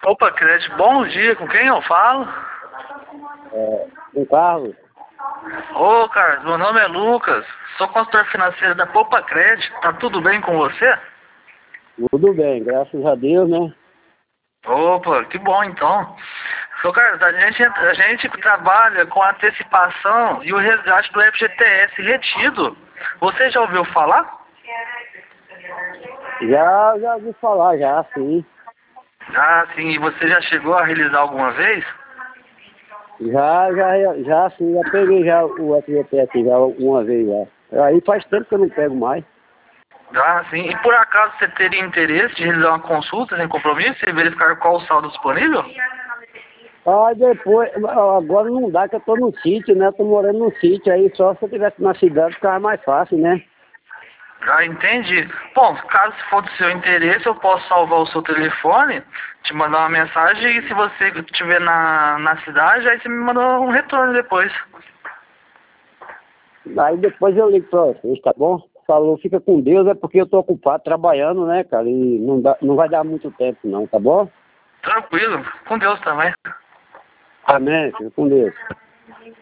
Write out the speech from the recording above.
Opa, Crédito, bom dia, com quem eu falo? Com Carlos. Ô, Carlos, meu nome é Lucas, sou consultor financeiro da Poupa Crédito, tá tudo bem com você? Tudo bem, graças a Deus, né? Opa, que bom então. Ô, Carlos, a gente trabalha com antecipação e o resgate do FGTS retido. Você já ouviu falar? Já ouvi falar, já, sim. Ah, sim, e você já chegou a realizar alguma vez? Já, sim, já peguei já o FGTS já uma vez já. Aí faz tempo que eu não pego mais. Ah, sim. E por acaso você teria interesse de realizar uma consulta sem compromisso e verificar qual o saldo disponível? Depois, agora não dá que eu tô no sítio, né? Eu tô morando no sítio, aí só se eu estivesse na cidade ficava mais fácil, né? Ah, entendi. Bom, caso for do seu interesse, eu posso salvar o seu telefone, te mandar uma mensagem e se você estiver na cidade, aí você me manda um retorno depois. Aí depois eu ligo pra vocês, tá bom? Falou, fica com Deus, é porque eu tô ocupado trabalhando, né, cara? E não vai dar muito tempo não, tá bom? Tranquilo, com Deus também. Amém, fica com Deus.